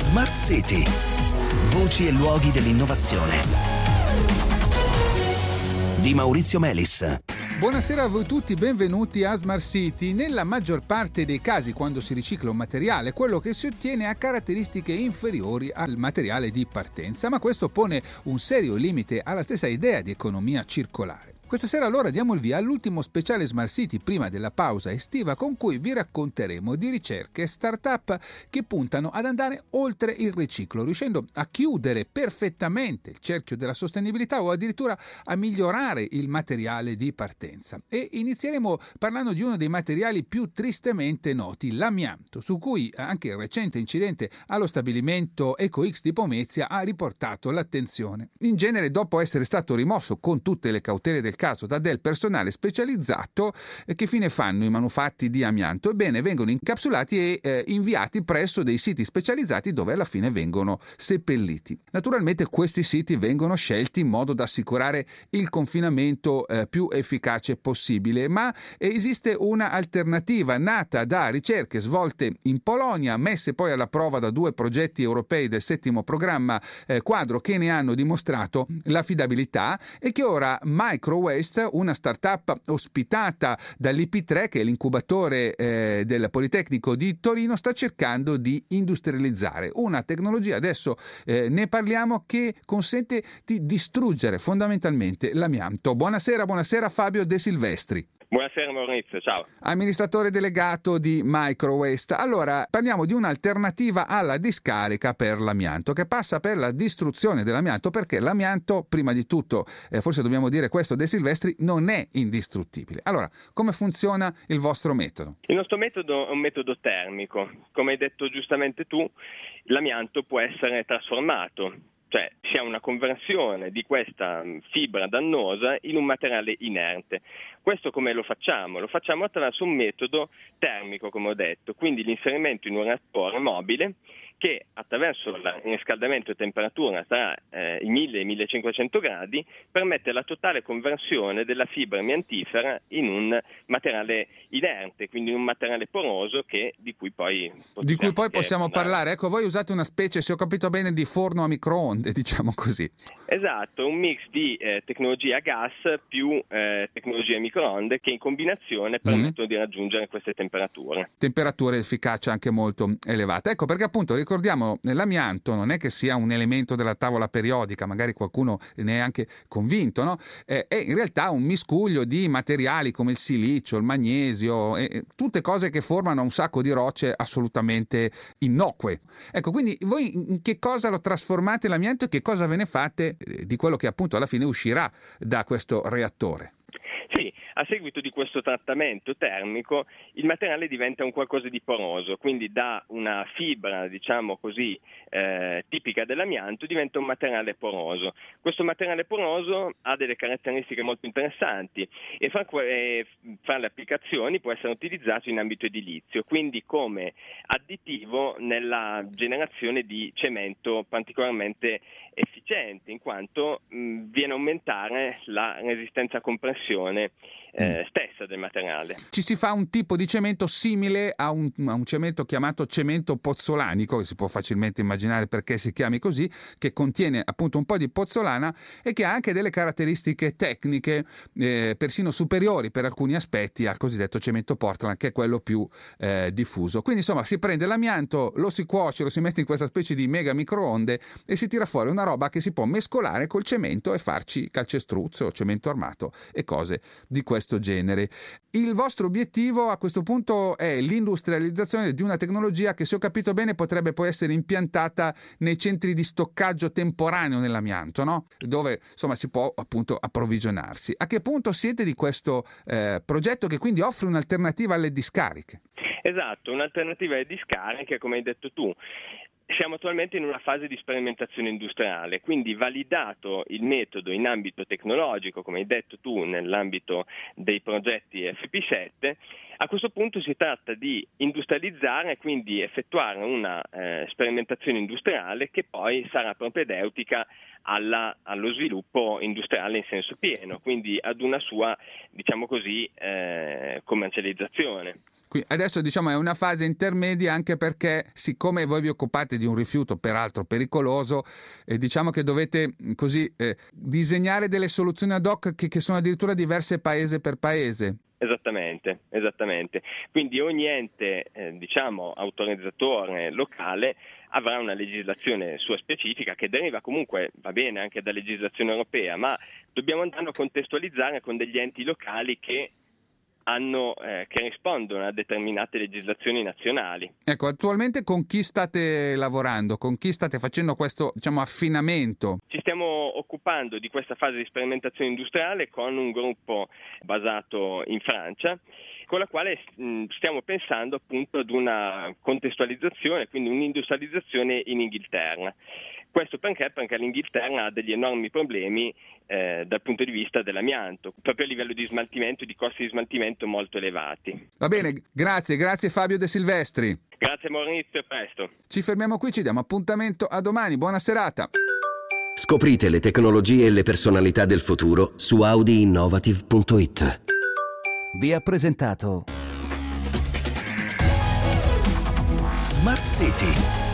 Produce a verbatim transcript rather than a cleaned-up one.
Smart City. Voci e luoghi dell'innovazione. Di Maurizio Melis. Buonasera a voi tutti, benvenuti a Smart City. Nella maggior parte dei casi, quando si ricicla un materiale, quello che si ottiene ha caratteristiche inferiori al materiale di partenza, ma questo pone un serio limite alla stessa idea di economia circolare. Questa sera allora diamo il via all'ultimo speciale Smart City prima della pausa estiva, con cui vi racconteremo di ricerche e start-up che puntano ad andare oltre il riciclo, riuscendo a chiudere perfettamente il cerchio della sostenibilità o addirittura a migliorare il materiale di partenza. E inizieremo parlando di uno dei materiali più tristemente noti, l'amianto, su cui anche il recente incidente allo stabilimento EcoX di Pomezia ha riportato l'attenzione. In genere, dopo essere stato rimosso con tutte le cautele del caso da del personale specializzato, eh, che fine fanno i manufatti di amianto? Ebbene, vengono incapsulati e eh, inviati presso dei siti specializzati dove alla fine vengono seppelliti. Naturalmente questi siti vengono scelti in modo da assicurare il confinamento eh, più efficace possibile, ma esiste una alternativa nata da ricerche svolte in Polonia, messe poi alla prova da due progetti europei del settimo programma eh, quadro che ne hanno dimostrato l'affidabilità e che ora Micro Waste, una startup ospitata dall'I P tre, che è l'incubatore eh, del Politecnico di Torino, sta cercando di industrializzare una tecnologia, adesso eh, ne parliamo, che consente di distruggere fondamentalmente l'amianto. Buonasera, buonasera Fabio De Silvestri. Buonasera Maurizio, ciao. Amministratore delegato di Micro Waste. Allora, parliamo di un'alternativa alla discarica per l'amianto, che passa per la distruzione dell'amianto, perché l'amianto, prima di tutto, eh, forse dobbiamo dire questo De Silvestri, non è indistruttibile. Allora, come funziona il vostro metodo? Il nostro metodo è un metodo termico. Come hai detto giustamente tu, l'amianto può essere trasformato. Cioè si ha una conversione di questa fibra dannosa in un materiale inerte. Questo come lo facciamo? Lo facciamo attraverso un metodo termico, come ho detto, quindi l'inserimento in un reattore mobile che attraverso il riscaldamento e temperatura tra eh, i mille e i millecinquecento gradi permette la totale conversione della fibra amiantifera in un materiale inerte, quindi in un materiale poroso che, di cui poi di cui poi possiamo andare. parlare. Ecco, voi usate una specie, se ho capito bene, di forno a microonde, diciamo così. Esatto, un mix di eh, tecnologia a gas più eh, tecnologia a microonde che in combinazione permettono mm. di raggiungere queste temperature. Temperature e efficacia anche molto elevate. Ecco perché appunto ricordiamo, l'amianto non è che sia un elemento della tavola periodica, magari qualcuno ne è anche convinto, no? Eh, è in realtà un miscuglio di materiali come il silicio, il magnesio, eh, tutte cose che formano un sacco di rocce assolutamente innocue. Ecco, quindi voi in che cosa lo trasformate l'amianto e che cosa ve ne fate di quello che appunto alla fine uscirà da questo reattore? Sì, a seguito di questo trattamento termico il materiale diventa un qualcosa di poroso, quindi da una fibra, diciamo così, eh, tipica dell'amianto diventa un materiale poroso. Questo materiale poroso ha delle caratteristiche molto interessanti e fra, eh, fra le applicazioni può essere utilizzato in ambito edilizio, quindi come additivo nella generazione di cemento particolarmente efficiente, in quanto mh, viene a aumentare la resistenza a compressione Eh, stessa del materiale. Ci si fa un tipo di cemento simile a un, a un cemento chiamato cemento pozzolanico, che si può facilmente immaginare perché si chiami così, che contiene appunto un po' di pozzolana e che ha anche delle caratteristiche tecniche eh, persino superiori per alcuni aspetti al cosiddetto cemento Portland, che è quello più eh, diffuso. Quindi insomma si prende l'amianto, lo si cuoce, lo si mette in questa specie di mega microonde e si tira fuori una roba che si può mescolare col cemento e farci calcestruzzo, cemento armato e cose di questo genere. Il vostro obiettivo a questo punto è l'industrializzazione di una tecnologia che, se ho capito bene, potrebbe poi essere impiantata nei centri di stoccaggio temporaneo nell'amianto, no? Dove insomma si può appunto approvvigionarsi. A che punto siete di questo eh, progetto, che quindi offre un'alternativa alle discariche? Esatto, un'alternativa alle discariche, come hai detto tu. Siamo attualmente in una fase di sperimentazione industriale, quindi validato il metodo in ambito tecnologico, come hai detto tu, nell'ambito dei progetti F P sette, a questo punto si tratta di industrializzare, quindi effettuare una eh, sperimentazione industriale che poi sarà propedeutica alla, allo sviluppo industriale in senso pieno, quindi ad una sua, diciamo così, eh, commercializzazione. Qui adesso diciamo è una fase intermedia, anche perché siccome voi vi occupate di un rifiuto peraltro pericoloso, eh, diciamo che dovete così eh, disegnare delle soluzioni ad hoc che, che sono addirittura diverse paese per paese. Esattamente, esattamente. Quindi ogni ente, eh, diciamo, autorizzatore locale avrà una legislazione sua specifica che deriva comunque, va bene, anche da legislazione europea, ma dobbiamo andare a contestualizzare con degli enti locali che hanno, eh, che rispondono a determinate legislazioni nazionali. Ecco, attualmente con chi state lavorando? Con chi state facendo questo, diciamo, affinamento? Ci stiamo occupando di questa fase di sperimentazione industriale con un gruppo basato in Francia, con la quale mh, stiamo pensando appunto ad una contestualizzazione, quindi un'industrializzazione in Inghilterra. Questo perché? Perché l'Inghilterra ha degli enormi problemi eh, dal punto di vista dell'amianto, proprio a livello di smaltimento, di costi di smaltimento molto elevati. Va bene, grazie, grazie Fabio De Silvestri. Grazie Maurizio, a presto. Ci fermiamo qui, ci diamo appuntamento a domani, buona serata. Scoprite le tecnologie e le personalità del futuro su audi innovative punto it. Vi ha presentato Smart City.